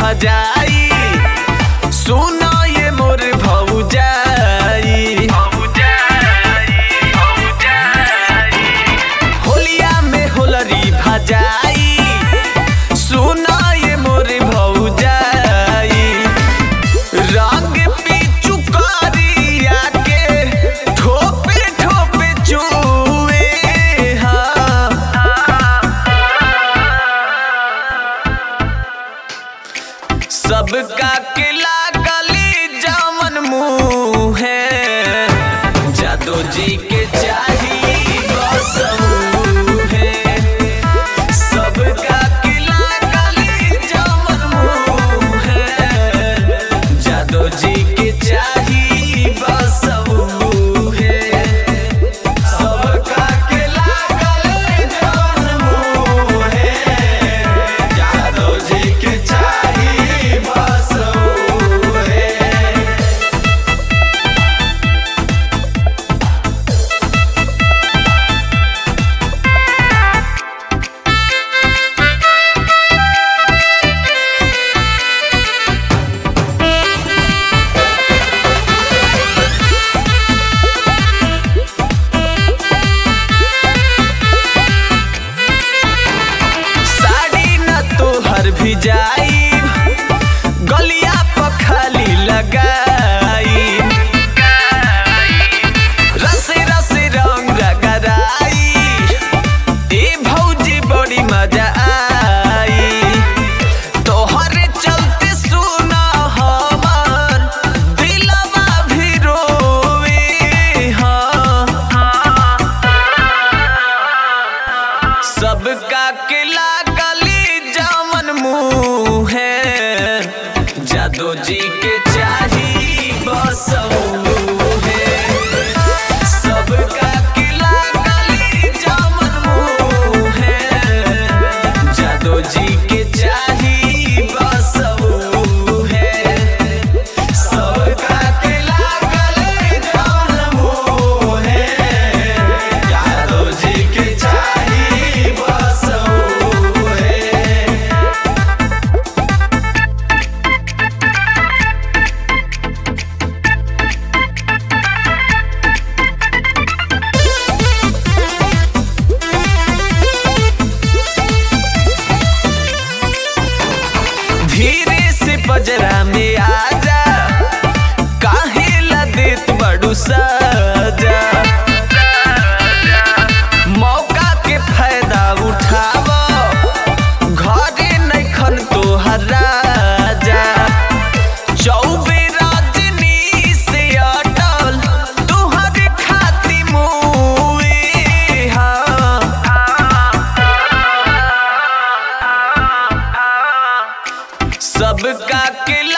भजाई, सुनो ये मोर भौजाई। होलिया में होलरी भजाई, सुनो ये मोर भौजाई। रंग पीचू करिया के ठोपे ठोपे चुए, सबका के लागली जामन मुँह है, जादो जी के चाही बसऊ है। सबका के लागली जामन मुँह है, जादो जी के चाही बसऊ है। सबका के लागली जामन मुँह है, जादो जी के चाही भी जाई, गलिया पर खाली लगाई, रसे रसे रंग रगड़ाई, ए भौजी बड़ी मजा आई। तोहरे चलते सुना हमर दिलवा भी रोवे, सबका के लागली जामन मुँह है, जादो जी के चाही बसऊ है। सबका के लागली जामन मुँह है, जादो जी के चाही बसऊ है। सबका के लागली जामन मुँह है, जादो जी के चाही बसऊ है। धीरे से बजरा में आजा, काहे ला देत बड़ू सजा। मौका के फायदा उठावो, घरे नइखन तोहर राजा। चौबे रजनी से अटल तुहर खाती मुए, सबका के